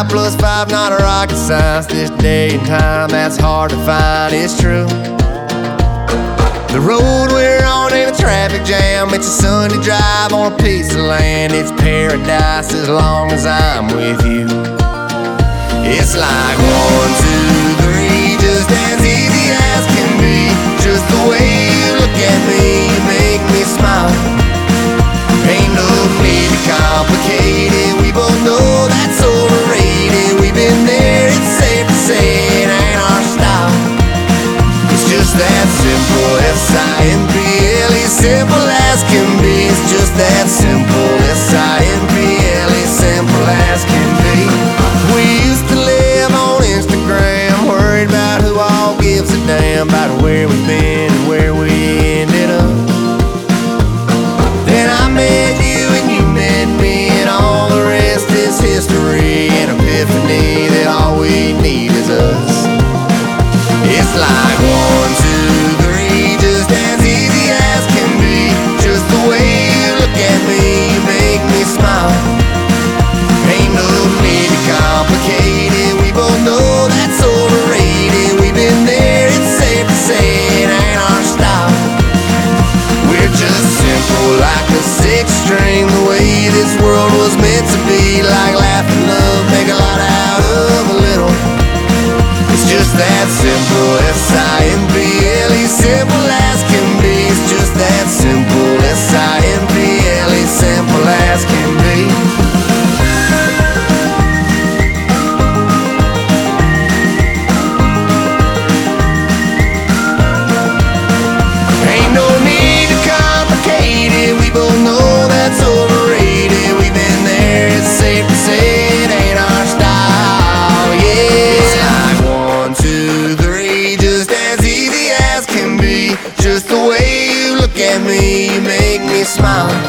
plus 5, not a rocket science. This day and time, that's hard to find, it's true. The road we're on ain't a traffic jam. It's a Sunday drive on a piece of land. It's paradise as long as I'm with you. It's like 1, 2, 3, just as easy as can be. Just the way you look at me, you make me smile. Ain't no need to complicate it. We both know that's overrated. We've been there, it's safe to say it ain't our style. It's just that simple, S-I-M-P-L-E, simple as can be. It's just that simple, S-I-M-P-L-E, simple as can be. We used to live on Instagram, worried about who all gives a damn about where we've been and where we ended up. Then I met you and you met me, and all the rest is history. An epiphany that all we need is us. It's like 1, 2, 3, just as easy as can be. Just the way you look at me, you make me smile. Ain't no need to complicate it. We both know that's overrated. We've been there, it's safe to say it ain't our style. We're just simple like a 6th string, the way this world was meant to be. Like laugh and love, make a lot out of a little. It's just that simple, S-I-M-P-L-E, simple as can be. It's just that simple, S-I-M-P-L-E, simple as can be. Ain't no need to complicate it. We both know that's overrated. We've been there, it's safe to say it ain't our style. Yeah, it's like 1, 2, 3, just as easy as can be. Just the way you look at me, you make me smile.